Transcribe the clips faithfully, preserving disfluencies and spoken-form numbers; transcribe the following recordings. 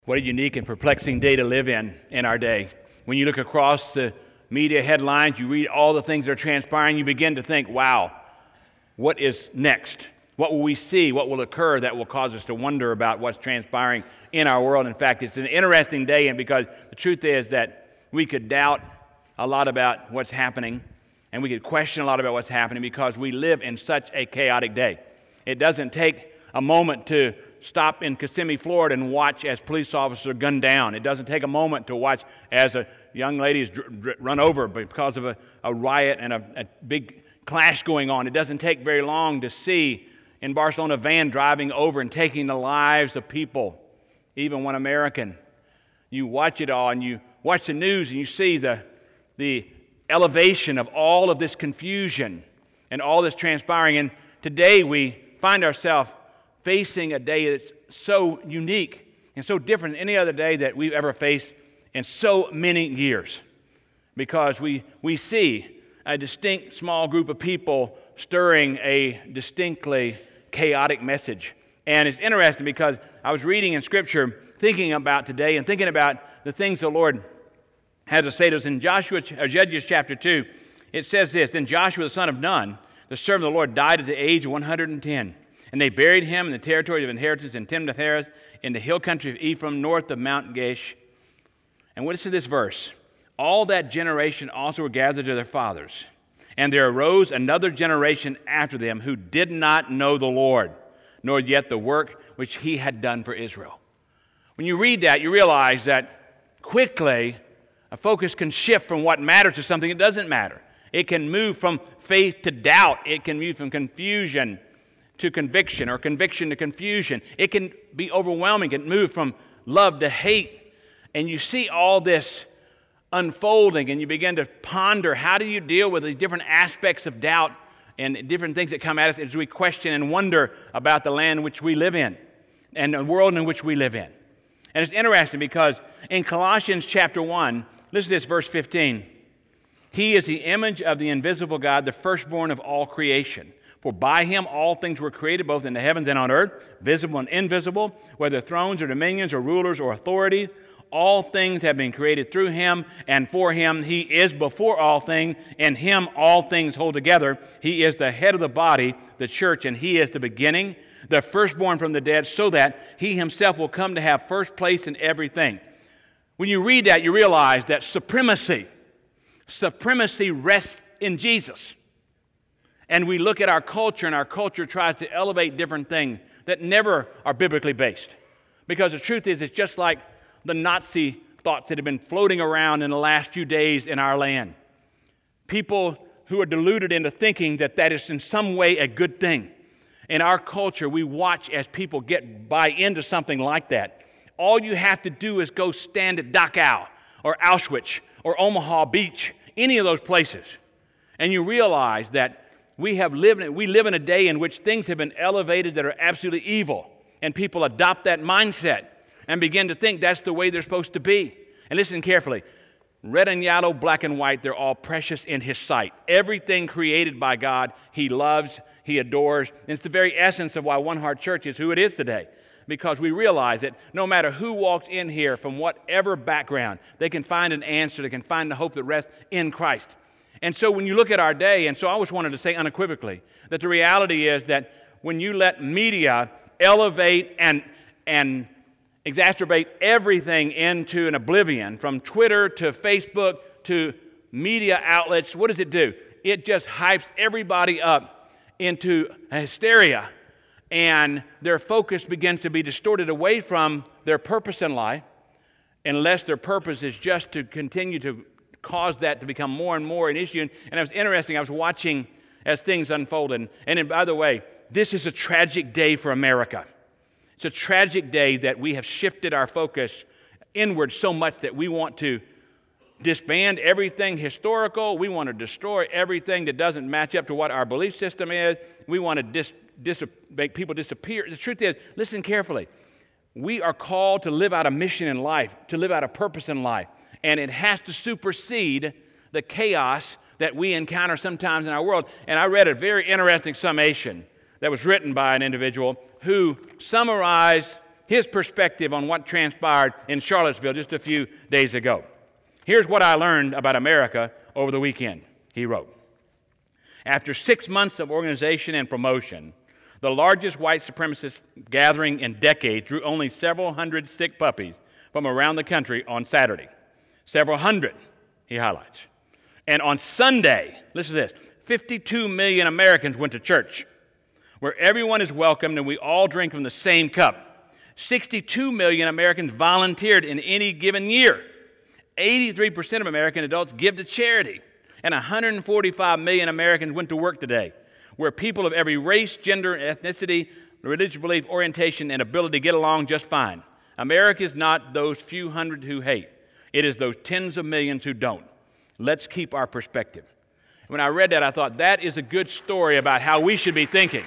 What a unique and perplexing day to live in in our day. When you look across the media headlines, you read all the things that are transpiring, you begin to think, wow, what is next? What will we see? What will occur that will cause us to wonder about what's transpiring in our world? In fact, it's an interesting day, and because the truth is that we could doubt a lot about what's happening, and we could question a lot about what's happening because we live in such a chaotic day. It doesn't take a moment to stop in Kissimmee, Florida, and watch as police officers are gunned down. It doesn't take a moment to watch as a young lady is dr- dr- run over because of a, a riot and a, a big clash going on. It doesn't take very long to see in Barcelona a van driving over and taking the lives of people, even one American. You watch it all, and you watch the news, and you see the the elevation of all of this confusion and all this transpiring. And today we find ourselves facing a day that's so unique and so different than any other day that we've ever faced in so many years, because we, we see a distinct small group of people stirring a distinctly chaotic message. And it's interesting because I was reading in Scripture, thinking about today and thinking about the things the Lord has to say to us. In Joshua, or Judges chapter two, it says this: Then Joshua the son of Nun, the servant of the Lord, died at the age of one hundred ten. And they buried him in the territory of inheritance in Timnath-Heres, in the hill country of Ephraim, north of Mount Gaash. And what is in this verse? All that generation also were gathered to their fathers. And there arose another generation after them who did not know the Lord, nor yet the work which he had done for Israel. When you read that, you realize that quickly a focus can shift from what matters to something that doesn't matter. It can move from faith to doubt. It can move from confusion to conviction, or conviction to confusion. It can be overwhelming. It can move from love to hate. And you see all this unfolding, and you begin to ponder, how do you deal with these different aspects of doubt and different things that come at us as we question and wonder about the land in which we live in and the world in which we live in. And it's interesting because in Colossians chapter one, listen to this, verse fifteen. He is the image of the invisible God, the firstborn of all creation. For by him all things were created, both in the heavens and on earth, visible and invisible, whether thrones or dominions or rulers or authorities. All things have been created through him and for him. He is before all things, and him all things hold together. He is the head of the body, the church, and he is the beginning, the firstborn from the dead, so that he himself will come to have first place in everything. When you read that, you realize that supremacy, supremacy rests in Jesus. And we look at our culture, and our culture tries to elevate different things that never are biblically based. Because the truth is, it's just like the Nazi thoughts that have been floating around in the last few days in our land. People who are deluded into thinking that that is in some way a good thing. In our culture, we watch as people get buy into something like that. All you have to do is go stand at Dachau or Auschwitz or Omaha Beach, any of those places, and you realize that we have lived we live in a day in which things have been elevated that are absolutely evil, and people adopt that mindset and begin to think that's the way they're supposed to be. And listen carefully. Red and yellow, black and white, they're all precious in his sight. Everything created by God, he loves, he adores. And it's the very essence of why One Heart Church is who it is today. Because we realize that no matter who walks in here from whatever background, they can find an answer, they can find the hope that rests in Christ. And so when you look at our day, and so I always wanted to say unequivocally that the reality is that when you let media elevate and and exacerbate everything into an oblivion, from Twitter to Facebook to media outlets, what does it do? It just hypes everybody up into hysteria, and their focus begins to be distorted away from their purpose in life, unless their purpose is just to continue to cause that to become more and more an issue. And, and it was interesting, I was watching as things unfolded. And, and by the way, this is a tragic day for America. It's a tragic day that we have shifted our focus inward so much that we want to disband everything historical. We want to destroy everything that doesn't match up to what our belief system is. We want to dis, dis, make people disappear. The truth is, listen carefully. We are called to live out a mission in life, to live out a purpose in life. And it has to supersede the chaos that we encounter sometimes in our world. And I read a very interesting summation that was written by an individual who summarized his perspective on what transpired in Charlottesville just a few days ago. Here's what I learned about America over the weekend, he wrote. After six months of organization and promotion, the largest white supremacist gathering in decades drew only several hundred sick puppies from around the country on Saturday. Several hundred, he highlights. And on Sunday, listen to this, fifty-two million Americans went to church, where everyone is welcomed and we all drink from the same cup. sixty-two million Americans volunteered in any given year. eighty-three percent of American adults give to charity. And one hundred forty-five million Americans went to work today, where people of every race, gender, ethnicity, religious belief, orientation, and ability get along just fine. America is not those few hundred who hate. It is those tens of millions who don't. Let's keep our perspective. When I read that, I thought that is a good story about how we should be thinking.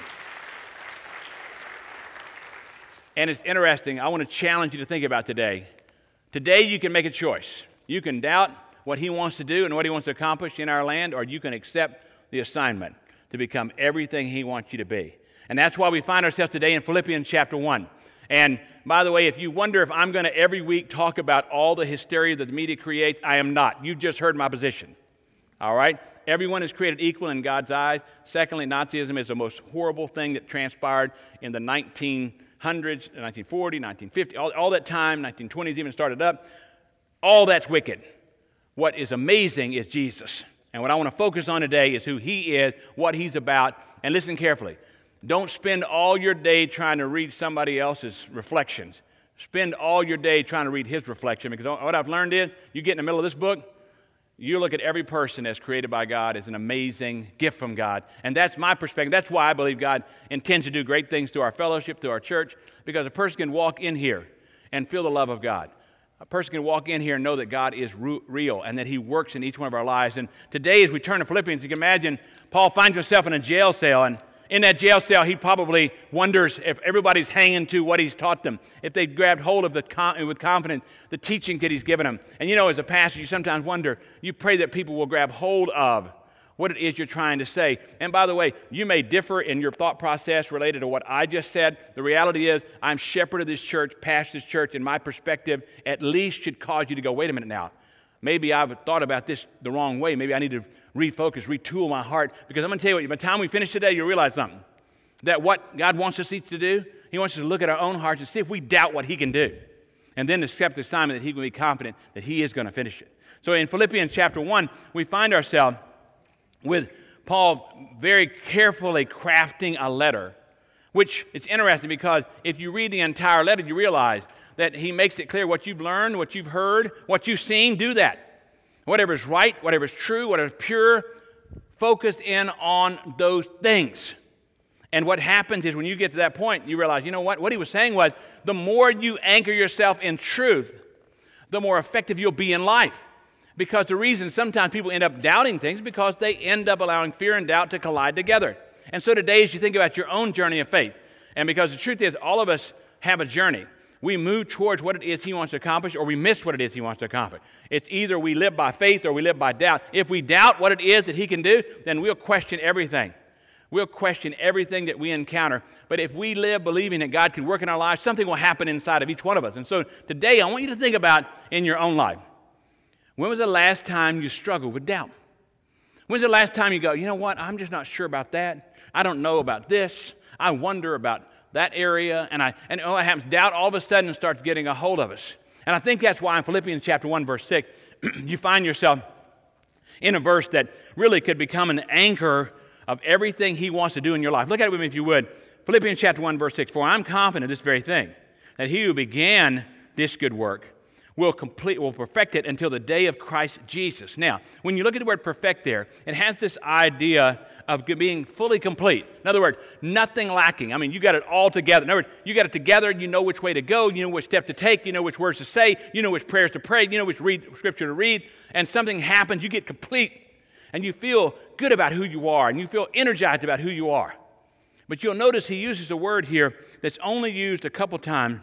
And it's interesting. I want to challenge you to think about today. Today you can make a choice. You can doubt what he wants to do and what he wants to accomplish in our land, or you can accept the assignment to become everything he wants you to be. And that's why we find ourselves today in Philippians chapter one. And by the way, if you wonder if I'm going to every week talk about all the hysteria that the media creates, I am not. You've just heard my position. All right? Everyone is created equal in God's eyes. Secondly, Nazism is the most horrible thing that transpired in the nineteen hundreds, nineteen forty, nineteen fifty, all, all that time, nineteen twenties even started up. All that's wicked. What is amazing is Jesus. And what I want to focus on today is who he is, what he's about. And listen carefully. Don't spend all your day trying to read somebody else's reflections. Spend all your day trying to read his reflection, because what I've learned is, you get in the middle of this book, you look at every person as created by God as an amazing gift from God. And that's my perspective. That's why I believe God intends to do great things to our fellowship, to our church, because a person can walk in here and feel the love of God. A person can walk in here and know that God is real and that he works in each one of our lives. And today, as we turn to Philippians, you can imagine Paul finds himself in a jail cell, and in that jail cell, he probably wonders if everybody's hanging to what he's taught them, if they grabbed hold of the with confidence the teaching that he's given them. And you know, as a pastor, you sometimes wonder, you pray that people will grab hold of what it is you're trying to say. And by the way, you may differ in your thought process related to what I just said. The reality is, I'm shepherd of this church, pastor this church, and my perspective at least should cause you to go, wait a minute now. Maybe I've thought about this the wrong way. Maybe I need to refocus, retool my heart. Because I'm going to tell you what, by the time we finish today, you'll realize something. That what God wants us each to do, he wants us to look at our own hearts and see if we doubt what he can do. And then accept the assignment that he can be confident that he is going to finish it. So in Philippians chapter one, we find ourselves with Paul very carefully crafting a letter, which it's interesting because if you read the entire letter, you realize that he makes it clear what you've learned, what you've heard, what you've seen, do that. Whatever is right, whatever is true, whatever is pure, focus in on those things. And what happens is when you get to that point, you realize, you know what? What he was saying was, the more you anchor yourself in truth, the more effective you'll be in life. Because the reason sometimes people end up doubting things is because they end up allowing fear and doubt to collide together. And so today, as you think about your own journey of faith, and because the truth is, all of us have a journey. We move towards what it is he wants to accomplish, or we miss what it is he wants to accomplish. It's either we live by faith or we live by doubt. If we doubt what it is that he can do, then we'll question everything. We'll question everything that we encounter. But if we live believing that God can work in our lives, something will happen inside of each one of us. And so today, I want you to think about in your own life. When was the last time you struggled with doubt? When's the last time you go, you know what, I'm just not sure about that. I don't know about this. I wonder about that area. And I and all that happens, doubt all of a sudden starts getting a hold of us. And I think that's why in Philippians chapter one, verse six, you find yourself in a verse that really could become an anchor of everything he wants to do in your life. Look at it with me if you would. Philippians chapter one, verse six, for I'm confident of this very thing, that he who began this good work will complete, will perfect it until the day of Christ Jesus. Now, when you look at the word perfect there, it has this idea of being fully complete. In other words, nothing lacking. I mean, you got it all together. In other words, you got it together, you know which way to go, you know which step to take, you know which words to say, you know which prayers to pray, you know which read, scripture to read, and something happens, you get complete, and you feel good about who you are, and you feel energized about who you are. But you'll notice he uses a word here that's only used a couple times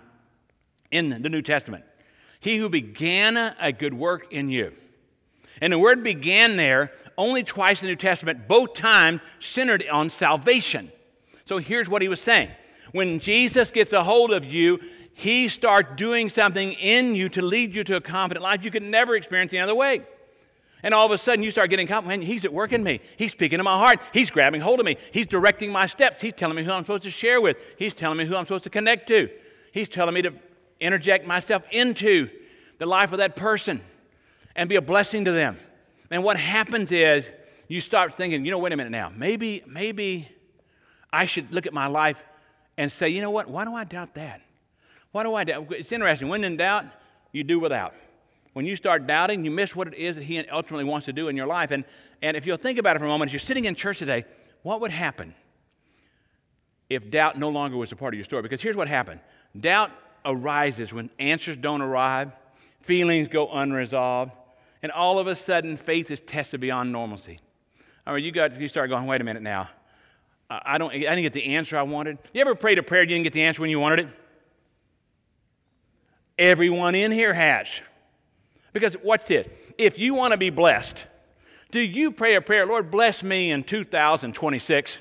in the New Testament. He who began a good work in you. And the word began there only twice in the New Testament, both times centered on salvation. So here's what he was saying. When Jesus gets a hold of you, He starts doing something in you to lead you to a confident life you could never experience any other way. And all of a sudden, you start getting confident. He's at work in me. He's speaking to my heart. He's grabbing hold of me. He's directing my steps. He's telling me who I'm supposed to share with. He's telling me who I'm supposed to connect to. He's telling me to interject myself into the life of that person and be a blessing to them. And what happens is you start thinking, you know, wait a minute now. Maybe, maybe I should look at my life and say, you know what? Why do I doubt that? Why do I doubt? It's interesting. When in doubt, you do without. When you start doubting, you miss what it is that he ultimately wants to do in your life. And, and if you'll think about it for a moment, as you're sitting in church today, what would happen if doubt no longer was a part of your story? Because here's what happened. Doubt arises when answers don't arrive, feelings go unresolved, and all of a sudden faith is tested beyond normalcy. All right, you got you start going, wait a minute now. I don't I didn't get the answer I wanted. You ever prayed a prayer you didn't get the answer when you wanted it? Everyone in here has. Because watch this. If you want to be blessed, do you pray a prayer, Lord, bless me in two thousand twenty-six?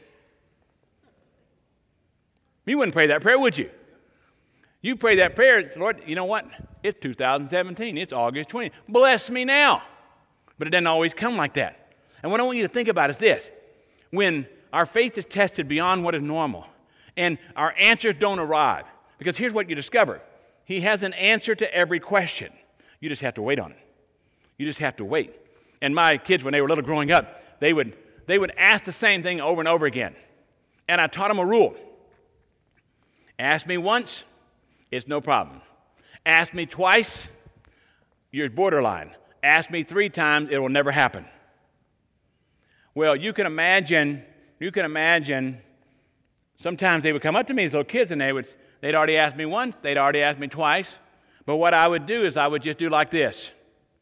You wouldn't pray that prayer, would you? You pray that prayer, Lord, you know what? It's two thousand seventeen. It's August twentieth. Bless me now. But it doesn't always come like that. And what I want you to think about is this. When our faith is tested beyond what is normal and our answers don't arrive, because here's what you discover. He has an answer to every question. You just have to wait on it. You just have to wait. And my kids, when they were little growing up, they would, they would ask the same thing over and over again. And I taught them a rule. Ask me once, it's no problem. Ask me twice, you're borderline. Ask me three times, it will never happen. Well, you can imagine, you can imagine, sometimes they would come up to me as little kids and they would, they'd already asked me once, they'd already asked me twice. But what I would do is I would just do like this.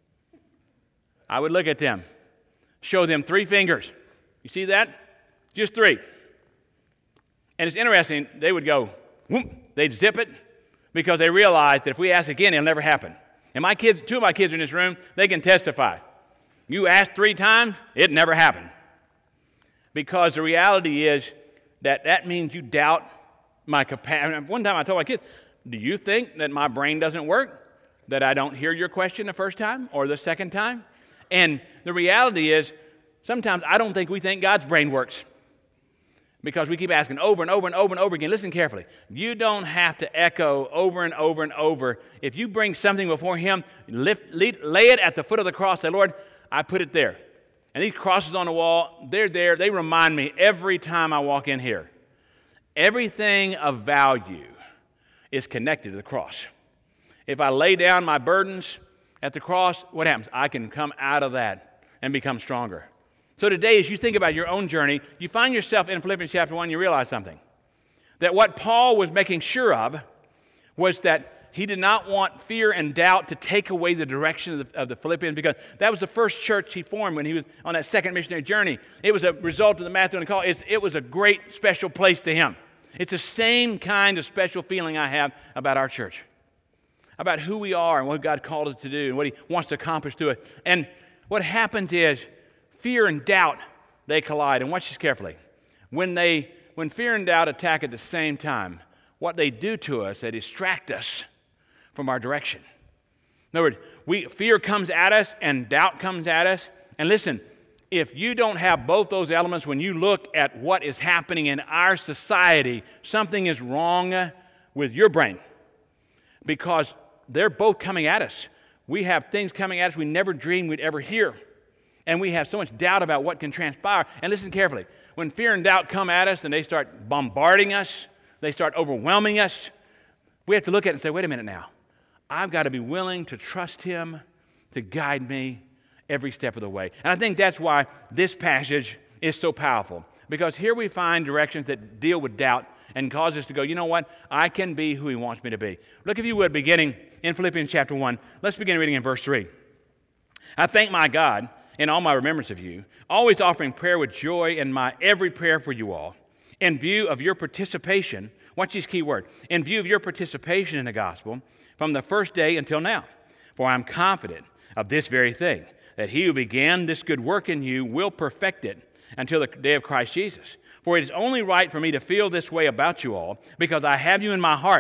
I would look at them, show them three fingers. You see that? Just three. And it's interesting, they would go, whoop, they'd zip it because they realized that if we ask again, it'll never happen. And my kids, two of my kids are in this room, they can testify. You ask three times, it never happened. Because the reality is that that means you doubt my capacity. One time I told my kids, do you think that my brain doesn't work? That I don't hear your question the first time or the second time? And the reality is, sometimes I don't think we think God's brain works. Because we keep asking over and over and over and over again. Listen carefully. You don't have to echo over and over and over. If you bring something before Him, lift, lead, lay it at the foot of the cross. Say, Lord, I put it there. And these crosses on the wall, they're there. They remind me every time I walk in here. Everything of value is connected to the cross. If I lay down my burdens at the cross, what happens? I can come out of that and become stronger. So today, as you think about your own journey, you find yourself in Philippians chapter one, you realize something. That what Paul was making sure of was that he did not want fear and doubt to take away the direction of the, of the Philippians, because that was the first church he formed when he was on that second missionary journey. It was a result of the Macedonian call. It's, it was a great special place to him. It's the same kind of special feeling I have about our church, about who we are and what God called us to do and what He wants to accomplish through it. And what happens is fear and doubt, they collide. And watch this carefully. When they, when fear and doubt attack at the same time, what they do to us, they distract us from our direction. In other words, we, fear comes at us and doubt comes at us. And listen, if you don't have both those elements when you look at what is happening in our society, something is wrong with your brain, because they're both coming at us. We have things coming at us we never dreamed we'd ever hear. And we have so much doubt about what can transpire. And listen carefully. When fear and doubt come at us and they start bombarding us, they start overwhelming us, we have to look at it and say, wait a minute now. I've got to be willing to trust Him to guide me every step of the way. And I think that's why this passage is so powerful. Because here we find directions that deal with doubt and cause us to go, you know what? I can be who He wants me to be. Look, if you would, beginning in Philippians chapter one. Let's begin reading in verse three. I thank my God in all my remembrance of you, always offering prayer with joy in my every prayer for you all, in view of your participation, watch these key words, in view of your participation in the gospel from the first day until now. For I'm confident of this very thing, that He who began this good work in you will perfect it until the day of Christ Jesus. For it is only right for me to feel this way about you all, because I have you in my heart,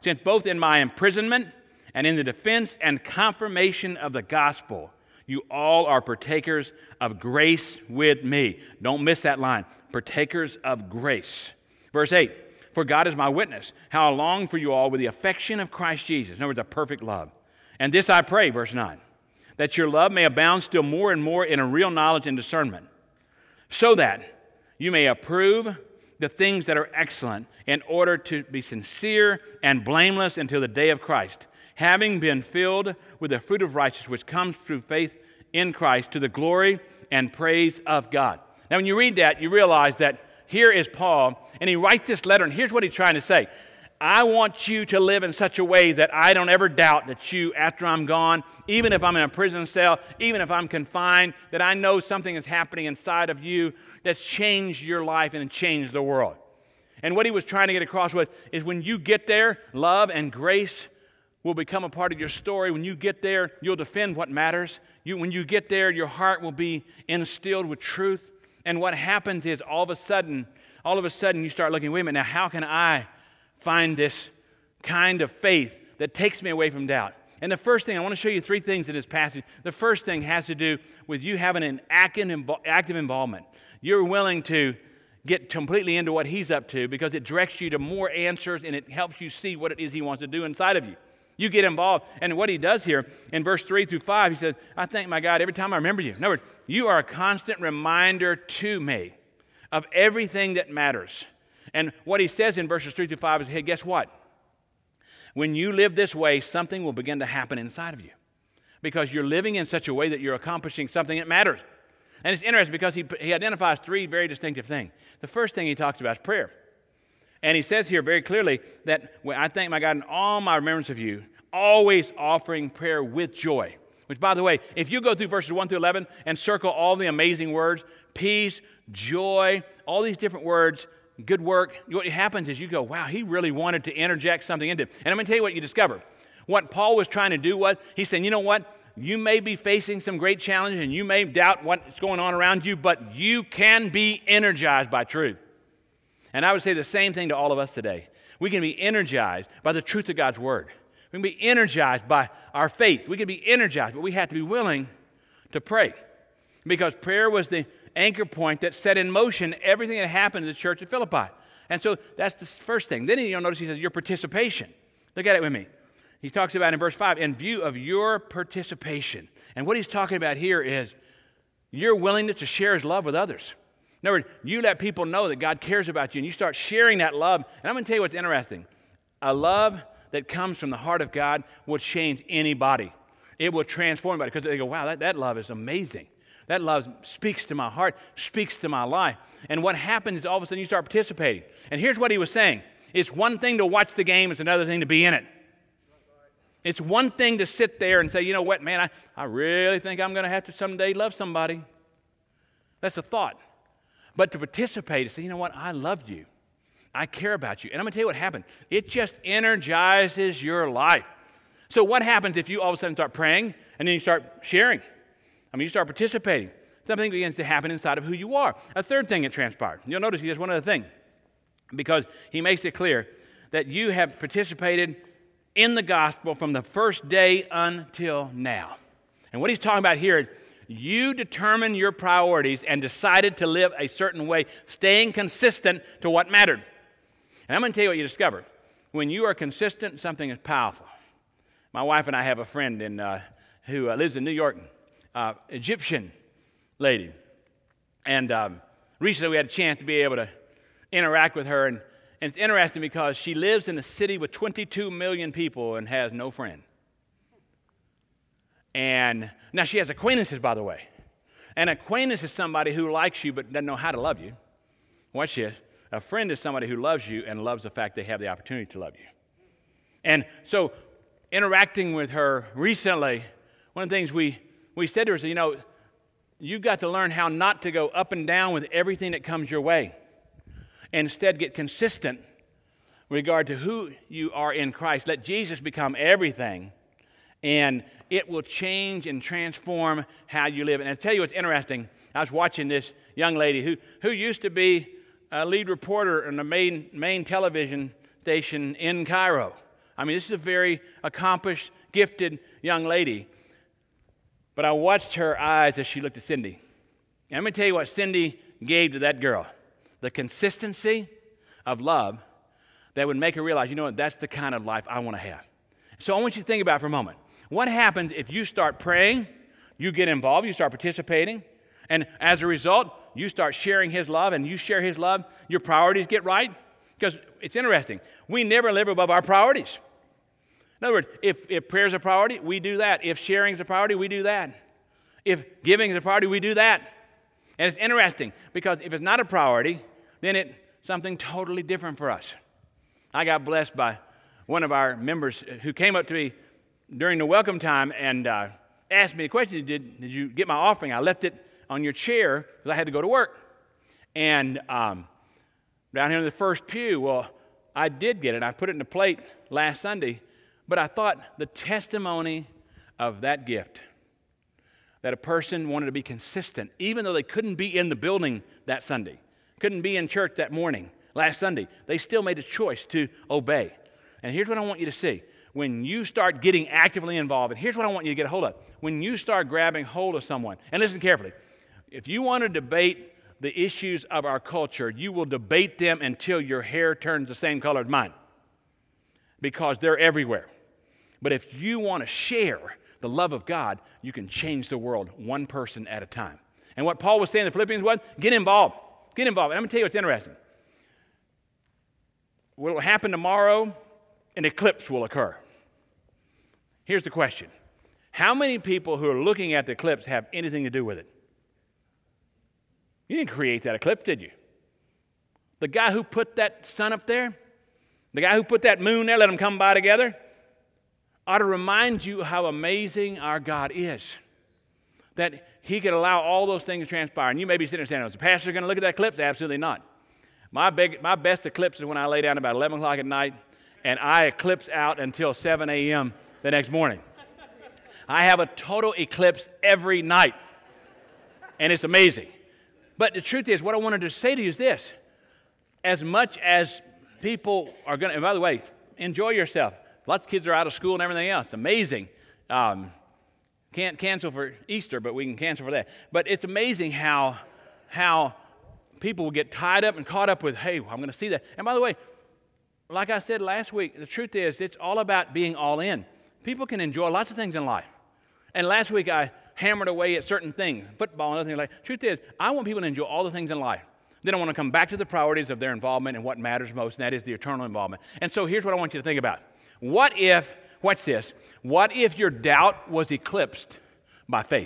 since both in my imprisonment and in the defense and confirmation of the gospel, you all are partakers of grace with me. Don't miss that line. Partakers of grace. Verse eight, for God is my witness, how I long for you all with the affection of Christ Jesus. In other words, a perfect love. And this I pray, verse nine, that your love may abound still more and more in a real knowledge and discernment, so that you may approve the things that are excellent, in order to be sincere and blameless until the day of Christ, having been filled with the fruit of righteousness which comes through faith in Christ, to the glory and praise of God. Now when you read that, you realize that here is Paul, and he writes this letter, and here's what he's trying to say. I want you to live in such a way that I don't ever doubt that you, after I'm gone, even if I'm in a prison cell, even if I'm confined, that I know something is happening inside of you that's changed your life and changed the world. And what he was trying to get across with is when you get there, love and grace will become a part of your story. When you get there, you'll defend what matters. You, when you get there, your heart will be instilled with truth. And what happens is all of a sudden, all of a sudden you start looking, wait a minute, now how can I find this kind of faith that takes me away from doubt? And the first thing, I want to show you three things in this passage. The first thing has to do with you having an active, active involvement. You're willing to get completely into what he's up to because it directs you to more answers and it helps you see what it is he wants to do inside of you. You get involved. And what he does here in verse three through five, he says, I thank my God every time I remember you. In other words, you are a constant reminder to me of everything that matters. And what he says in verses three through five is, hey, guess what? When you live this way, something will begin to happen inside of you because you're living in such a way that you're accomplishing something that matters. And it's interesting because he, he identifies three very distinctive things. The first thing he talks about is prayer. And he says here very clearly that when I thank my God in all my remembrance of you, always offering prayer with joy. Which, by the way, if you go through verses one through eleven and circle all the amazing words, peace, joy, all these different words, good work, what happens is you go, wow, he really wanted to interject something into it. And I'm going to tell you what you discover. What Paul was trying to do was, he's saying, you know what? You may be facing some great challenges and you may doubt what's going on around you, but you can be energized by truth. And I would say the same thing to all of us today. We can be energized by the truth of God's Word. We can be energized by our faith. We can be energized, but we have to be willing to pray. Because prayer was the anchor point that set in motion everything that happened in the church at Philippi. And so that's the first thing. Then you'll notice he says, your participation. Look at it with me. He talks about in verse five, in view of your participation. And what he's talking about here is your willingness to share his love with others. In other words, you let people know that God cares about you, and you start sharing that love. And I'm going to tell you what's interesting. A love that comes from the heart of God will change anybody. It will transform anybody because they go, wow, that, that love is amazing. That love speaks to my heart, speaks to my life. And what happens is all of a sudden you start participating. And here's what he was saying. It's one thing to watch the game. It's another thing to be in it. It's one thing to sit there and say, you know what, man, I, I really think I'm going to have to someday love somebody. That's a thought. But to participate and say, you know what, I love you. I care about you. And I'm going to tell you what happened. It just energizes your life. So what happens if you all of a sudden start praying and then you start sharing? I mean, you start participating. Something begins to happen inside of who you are. A third thing that transpired. You'll notice he does one other thing. Because he makes it clear that you have participated in the gospel from the first day until now. And what he's talking about here is you determined your priorities and decided to live a certain way, staying consistent to what mattered. And I'm going to tell you what you discover. When you are consistent, something is powerful. My wife and I have a friend in, uh, who uh, lives in New York, uh, Egyptian lady. And um, recently we had a chance to be able to interact with her. And, and it's interesting because she lives in a city with twenty-two million people and has no friend. And now she has acquaintances, by the way. An acquaintance is somebody who likes you but doesn't know how to love you. Watch this. A friend is somebody who loves you and loves the fact they have the opportunity to love you. And so interacting with her recently, one of the things we, we said to her is, you know, you've got to learn how not to go up and down with everything that comes your way. Instead, get consistent with regard to who you are in Christ. Let Jesus become everything, and it will change and transform how you live. And I'll tell you what's interesting. I was watching this young lady who, who used to be a lead reporter on the main, main television station in Cairo. I mean, this is a very accomplished, gifted young lady. But I watched her eyes as she looked at Cindy. And let me tell you what Cindy gave to that girl. The consistency of love that would make her realize, you know what, that's the kind of life I want to have. So I want you to think about it for a moment. What happens if you start praying, you get involved, you start participating, and as a result, you start sharing His love, and you share His love, your priorities get right? Because it's interesting. We never live above our priorities. In other words, if, if prayer is a priority, we do that. If sharing is a priority, we do that. If giving is a priority, we do that. And it's interesting because if it's not a priority, then it's something totally different for us. I got blessed by one of our members who came up to me during the welcome time and uh, asked me a question. Did, did you get my offering? I left it on your chair because I had to go to work. And um, down here in the first pew, well, I did get it. I put it in the plate last Sunday. But I thought the testimony of that gift, that a person wanted to be consistent, even though they couldn't be in the building that Sunday, couldn't be in church that morning, last Sunday, they still made a choice to obey. And here's what I want you to see. When you start getting actively involved, and here's what I want you to get a hold of. When you start grabbing hold of someone, and listen carefully, if you want to debate the issues of our culture, you will debate them until your hair turns the same color as mine, because they're everywhere. But if you want to share the love of God, you can change the world one person at a time. And what Paul was saying in the Philippians was, get involved. Get involved. And I'm going to tell you what's interesting. What will happen tomorrow, an eclipse will occur. Here's the question. How many people who are looking at the eclipse have anything to do with it? You didn't create that eclipse, did you? The guy who put that sun up there, the guy who put that moon there, let them come by together, ought to remind you how amazing our God is. That He could allow all those things to transpire. And you may be sitting there saying, is the pastor going to look at that eclipse? Absolutely not. My, big, my best eclipse is when I lay down about eleven o'clock at night and I eclipse out until seven a.m. the next morning. I have a total eclipse every night. And it's amazing. But the truth is, what I wanted to say to you is this. As much as people are going to, and by the way, enjoy yourself. Lots of kids are out of school and everything else. Amazing. Um, can't cancel for Easter, but we can cancel for that. But it's amazing how, how people will get tied up and caught up with, hey, I'm going to see that. And by the way, like I said last week, the truth is it's all about being all in. People can enjoy lots of things in life. And last week I hammered away at certain things, football and other things like that. Truth is, I want people to enjoy all the things in life. Then I want to come back to the priorities of their involvement and what matters most, and that is the eternal involvement. And so here's what I want you to think about. What if, watch this, what if your doubt was eclipsed by faith?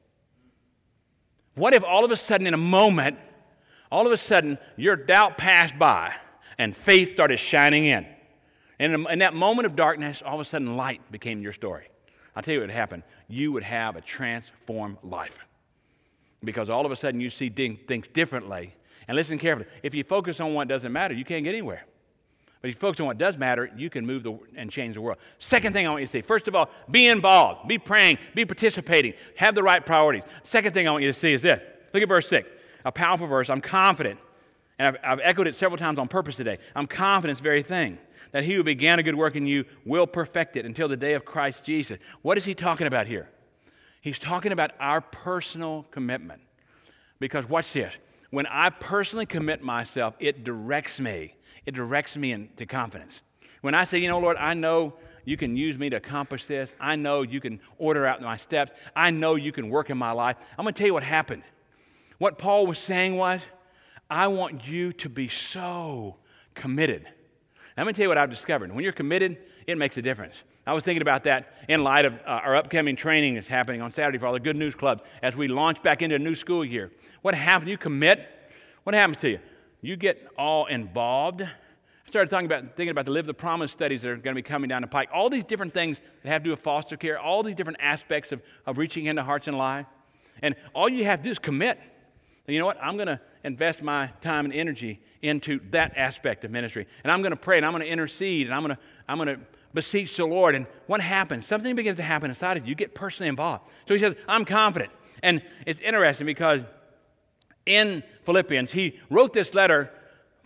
What if all of a sudden in a moment, all of a sudden your doubt passed by and faith started shining in? And in, in that moment of darkness, all of a sudden light became your story. I'll tell you what would happen. You would have a transformed life. Because all of a sudden you see things differently. And listen carefully. If you focus on what doesn't matter, you can't get anywhere. But if you focus on what does matter, you can move the, and change the world. Second thing I want you to see. First of all, be involved. Be praying. Be participating. Have the right priorities. Second thing I want you to see is this. Look at verse six. A powerful verse. I'm confident. And I've, I've echoed it several times on purpose today. I'm confident in this very thing. That He who began a good work in you will perfect it until the day of Christ Jesus. What is He talking about here? He's talking about our personal commitment. Because watch this. When I personally commit myself, it directs me. It directs me into confidence. When I say, you know, Lord, I know you can use me to accomplish this. I know you can order out my steps. I know you can work in my life. I'm going to tell you what happened. What Paul was saying was, I want you to be so committed. I'm going to tell you what I've discovered. When you're committed, it makes a difference. I was thinking about that in light of uh, our upcoming training that's happening on Saturday for all the Good News Club as we launch back into a new school year. What happens? You commit. What happens to you? You get all involved. I started talking about, thinking about the Live the Promise studies that are going to be coming down the pike. All these different things that have to do with foster care, all these different aspects of, of reaching into hearts and lives. And all you have to do is commit. And you know what? I'm going to invest my time and energy into that aspect of ministry. And I'm going to pray and I'm going to intercede and I'm going to, I'm going to beseech the Lord. And what happens? Something begins to happen inside of you. You get personally involved. So he says, I'm confident. And it's interesting because in Philippians, he wrote this letter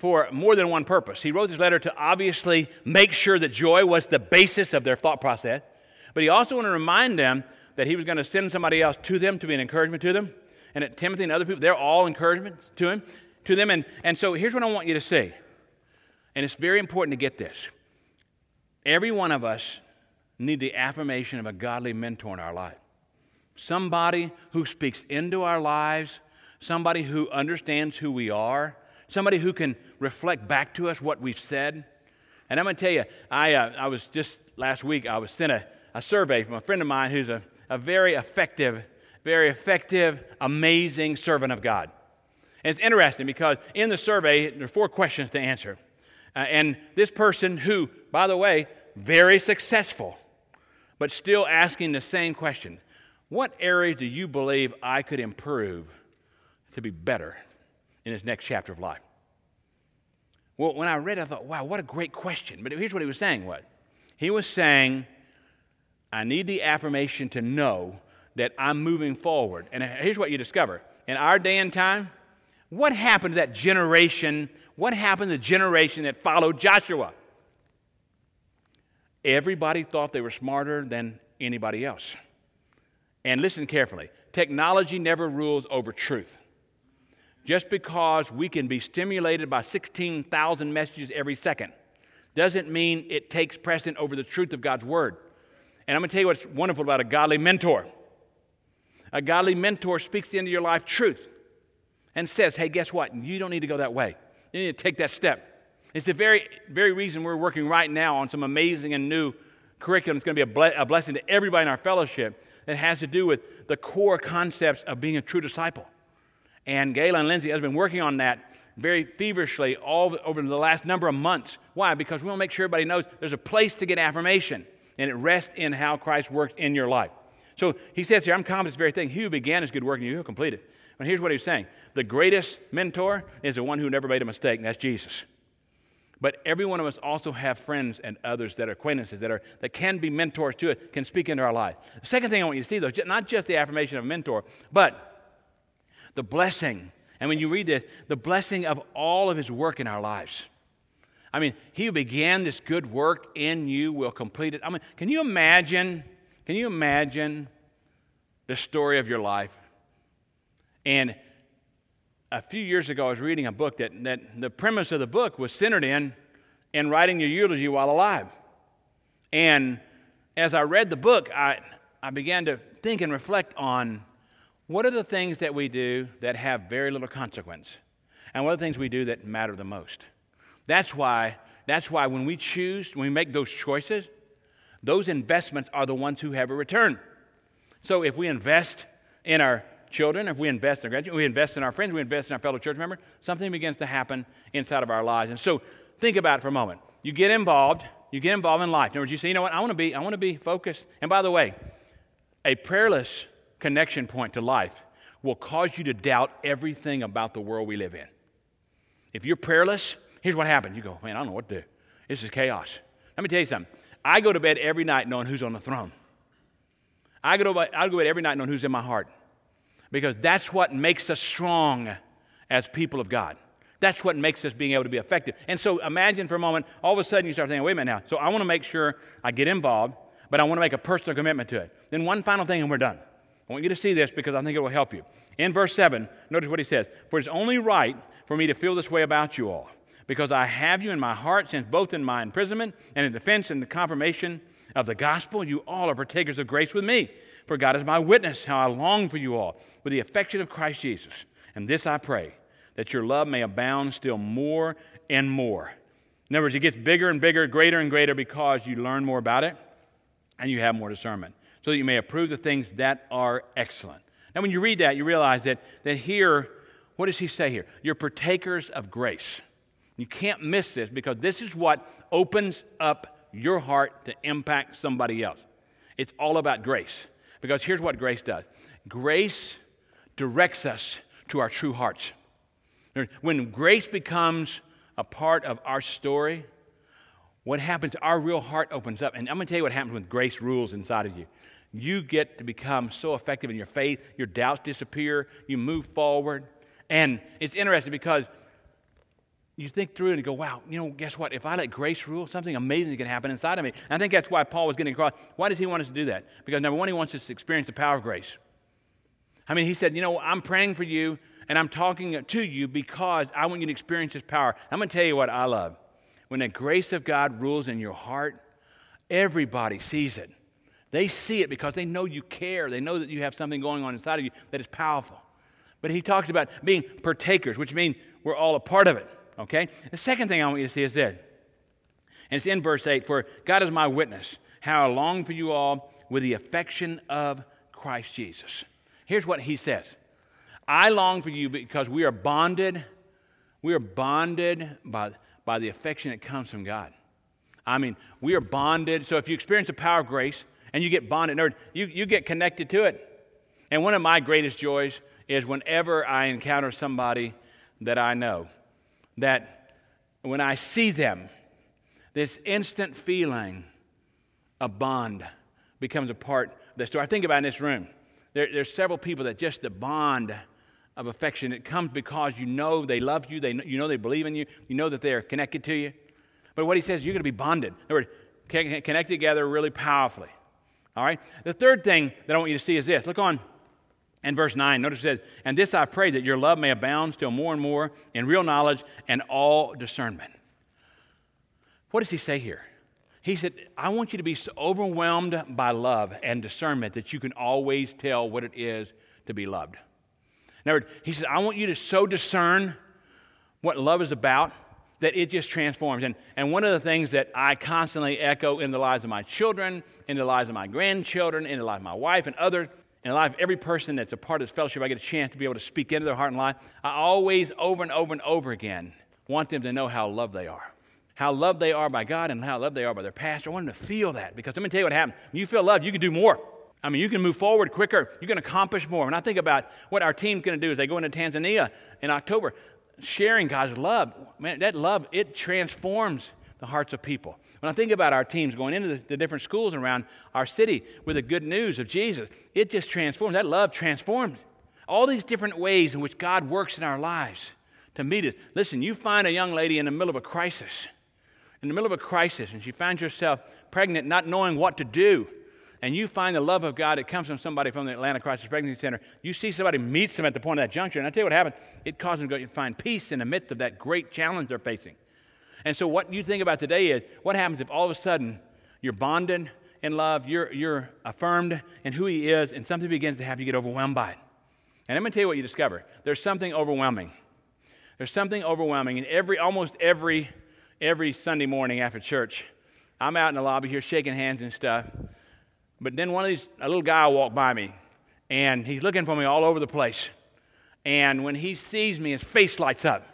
for more than one purpose. He wrote this letter to obviously make sure that joy was the basis of their thought process, but he also wanted to remind them that he was going to send somebody else to them to be an encouragement to them. And that Timothy and other people, they're all encouragement to him, to them. And, and so here's what I want you to see. And it's very important to get this. Every one of us need the affirmation of a godly mentor in our life. Somebody who speaks into our lives, somebody who understands who we are, somebody who can reflect back to us what we've said. And I'm going to tell you, I, uh, I was just last week, I was sent a, a survey from a friend of mine who's a, a very effective, very effective, amazing servant of God. And it's interesting because in the survey, there are four questions to answer. Uh, and this person who, by the way, very successful, but still asking the same question, what areas do you believe I could improve to be better in this next chapter of life? Well, when I read it, I thought, wow, what a great question. But here's what he was saying. What? He was saying, I need the affirmation to know that I'm moving forward. And here's what you discover. In our day and time, what happened to that generation? What happened to the generation that followed Joshua? Everybody thought they were smarter than anybody else. And listen carefully. Technology never rules over truth. Just because we can be stimulated by sixteen thousand messages every second doesn't mean it takes precedent over the truth of God's Word. And I'm going to tell you what's wonderful about a godly mentor. A godly mentor speaks into your life truth and says, hey, guess what? You don't need to go that way. You need to take that step. It's the very, very reason we're working right now on some amazing and new curriculum. It's going to be a, ble- a blessing to everybody in our fellowship that has to do with the core concepts of being a true disciple. And Gayla and Lindsay has been working on that very feverishly all over the last number of months. Why? Because we want to make sure everybody knows there's a place to get affirmation, and it rests in how Christ works in your life. So he says here, I'm confident this very thing. He who began his good work in you, he'll complete it. And here's what he's saying. The greatest mentor is the one who never made a mistake, and that's Jesus. But every one of us also have friends and others that are acquaintances that are that can be mentors to it, can speak into our life. The second thing I want you to see, though, not just the affirmation of a mentor, but the blessing. And when you read this, the blessing of all of his work in our lives. I mean, he who began this good work in you will complete it. I mean, can you imagine, can you imagine the story of your life? And a few years ago, I was reading a book that, that the premise of the book was centered in, in writing your eulogy while alive. And as I read the book, I, I began to think and reflect on what are the things that we do that have very little consequence, and what are the things we do that matter the most. That's why, that's why when we choose, when we make those choices, those investments are the ones who have a return. So if we invest in our children, if we invest in our graduates, we invest in our friends, we invest in our fellow church members, something begins to happen inside of our lives. And so think about it for a moment. You get involved, you get involved in life. In other words, you say, you know what, I want to be, I want to be focused. And by the way, a prayerless connection point to life will cause you to doubt everything about the world we live in. If you're prayerless, here's what happens. You go, man, I don't know what to do. This is chaos. Let me tell you something. I go to bed every night knowing who's on the throne. I go to bed, I go to bed every night knowing who's in my heart. Because that's what makes us strong as people of God. That's what makes us being able to be effective. And so imagine for a moment, all of a sudden you start thinking, wait a minute now. So I want to make sure I get involved, but I want to make a personal commitment to it. Then one final thing and we're done. I want you to see this because I think it will help you. In verse seven, notice what he says. For it's only right for me to feel this way about you all, because I have you in my heart, since both in my imprisonment and in defense and the confirmation of the gospel, you all are partakers of grace with me. For God is my witness, how I long for you all with the affection of Christ Jesus. And this I pray, that your love may abound still more and more. In other words, it gets bigger and bigger, greater and greater, because you learn more about it and you have more discernment, so that you may approve the things that are excellent. Now, when you read that, you realize that, that here, what does he say here? You're partakers of grace. You can't miss this, because this is what opens up your heart to impact somebody else. It's all about grace. Because here's what grace does. Grace directs us to our true hearts. When grace becomes a part of our story, what happens, our real heart opens up. And I'm going to tell you what happens when grace rules inside of you. You get to become so effective in your faith, your doubts disappear, you move forward. And it's interesting because you think through it and go, wow, you know, guess what? If I let grace rule, something amazing can happen inside of me. And I think that's why Paul was getting across. Why does he want us to do that? Because number one, he wants us to experience the power of grace. I mean, he said, you know, I'm praying for you and I'm talking to you because I want you to experience this power. I'm going to tell you what I love. When the grace of God rules in your heart, everybody sees it. They see it because they know you care. They know that you have something going on inside of you that is powerful. But he talks about being partakers, which means we're all a part of it, okay? The second thing I want you to see is this, and it's in verse eight, for God is my witness, how I long for you all with the affection of Christ Jesus. Here's what he says. I long for you because we are bonded, we are bonded by, by the affection that comes from God. I mean, we are bonded. So if you experience the power of grace and you get bonded, you, you get connected to it. And one of my greatest joys is whenever I encounter somebody that I know, that when I see them, this instant feeling of bond becomes a part of the story. I think about in this room. There, there's several people that just the bond of affection, it comes because you know they love you, they, you know they believe in you, you know that they are connected to you. But what he says, you're going to be bonded. In other words, connected together really powerfully. All right? The third thing that I want you to see is this. Look on in verse nine. Notice it says, and this I pray, that your love may abound still more and more in real knowledge and all discernment. What does he say here? He said, I want you to be so overwhelmed by love and discernment that you can always tell what it is to be loved. In other words, he says, I want you to so discern what love is about that it just transforms. And, and one of the things that I constantly echo in the lives of my children, in the lives of my grandchildren, in the life of my wife and others, in the life of every person that's a part of this fellowship, I get a chance to be able to speak into their heart and life. I always, over and over and over again, want them to know how loved they are. How loved they are by God and how loved they are by their pastor. I want them to feel that, because let me tell you what happens. When you feel loved, you can do more. I mean, you can move forward quicker. You can accomplish more. When I think about what our team's going to do as they go into Tanzania in October, sharing God's love, man, that love, it transforms the hearts of people. When I think about our teams going into the, the different schools around our city with the good news of Jesus, it just transforms. That love transforms. All these different ways in which God works in our lives to meet us. Listen, you find a young lady in the middle of a crisis, in the middle of a crisis, and she finds herself pregnant, not knowing what to do, and you find the love of God that comes from somebody from the Atlanta Crisis Pregnancy Center. You see somebody meets them at the point of that juncture, and I tell you what happens. It causes them to go find peace in the midst of that great challenge they're facing. And so what you think about today is, what happens if all of a sudden you're bonded in love, you're, you're affirmed in who He is, and something begins to have you get overwhelmed by it. And I'm going to tell you what you discover. There's something overwhelming. There's something overwhelming. And every, almost every, every Sunday morning after church, I'm out in the lobby here shaking hands and stuff. But then one of these, a little guy will walk by me, and he's looking for me all over the place. And when he sees me, his face lights up.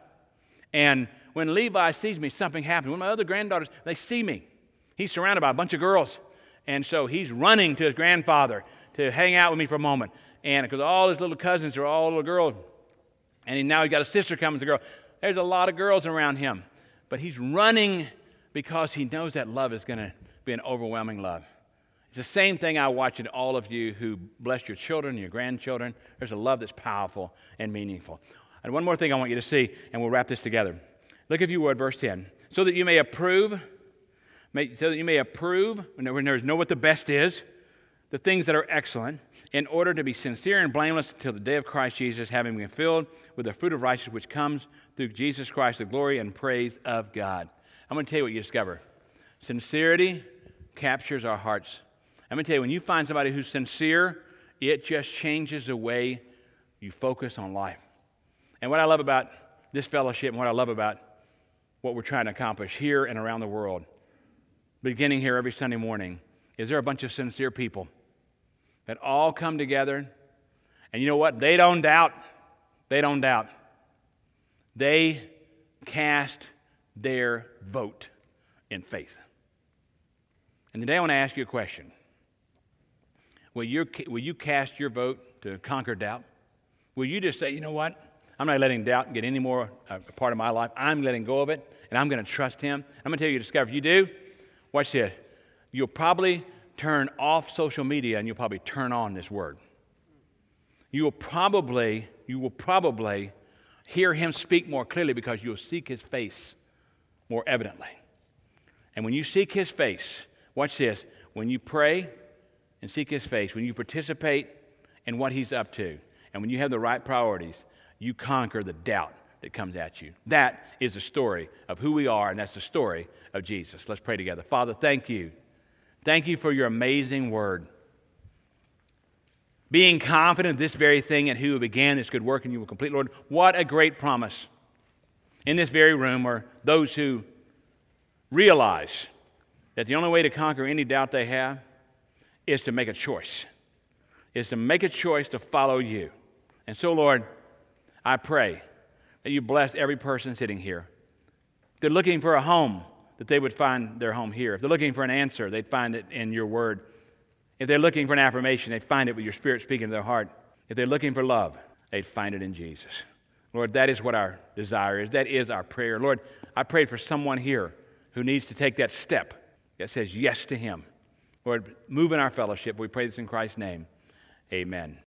And when Levi sees me, something happens. When my other granddaughters, they see me. He's surrounded by a bunch of girls. And so he's running to his grandfather to hang out with me for a moment. And because all his little cousins are all little girls. And he, now he's got a sister coming to girl. There's a lot of girls around him. But he's running because he knows that love is going to be an overwhelming love. It's the same thing I watch in all of you who bless your children, your grandchildren. There's a love that's powerful and meaningful. And one more thing I want you to see, and we'll wrap this together. Look, if you would, verse ten. So that you may approve, may, so that you may approve, when there know what the best is, the things that are excellent, in order to be sincere and blameless until the day of Christ Jesus, having been filled with the fruit of righteousness which comes through Jesus Christ, the glory and praise of God. I'm going to tell you what you discover. Sincerity captures our hearts. I'm going to tell you, when you find somebody who's sincere, it just changes the way you focus on life. And what I love about this fellowship and what I love about what we're trying to accomplish here and around the world, beginning here every Sunday morning, is there a bunch of sincere people that all come together, and you know what? They don't doubt. They don't doubt. They cast their vote in faith. And today I want to ask you a question. Will you, will you cast your vote to conquer doubt? Will you just say, you know what? I'm not letting doubt get any more a part of my life. I'm letting go of it, and I'm going to trust Him. I'm going to tell you, you discover, if you do, watch this. You'll probably turn off social media, and you'll probably turn on this Word. You will probably, you will probably hear him speak more clearly because you'll seek his face more evidently. And when you seek his face, watch this, when you pray and seek his face, when you participate in what he's up to, and when you have the right priorities, you conquer the doubt that comes at you. That is the story of who we are, and that's the story of Jesus. Let's pray together. Father, thank you. Thank you for your amazing word. Being confident of this very thing, and who began this good work and you will complete, Lord, what a great promise. In this very room are those who realize that the only way to conquer any doubt they have is to make a choice, is to make a choice to follow you. And so, Lord, I pray that you bless every person sitting here. If they're looking for a home, that they would find their home here. If they're looking for an answer, they'd find it in your word. If they're looking for an affirmation, they'd find it with your Spirit speaking to their heart. If they're looking for love, they'd find it in Jesus. Lord, that is what our desire is. That is our prayer. Lord, I pray for someone here who needs to take that step that says yes to him. Lord, move in our fellowship. We pray this in Christ's name. Amen.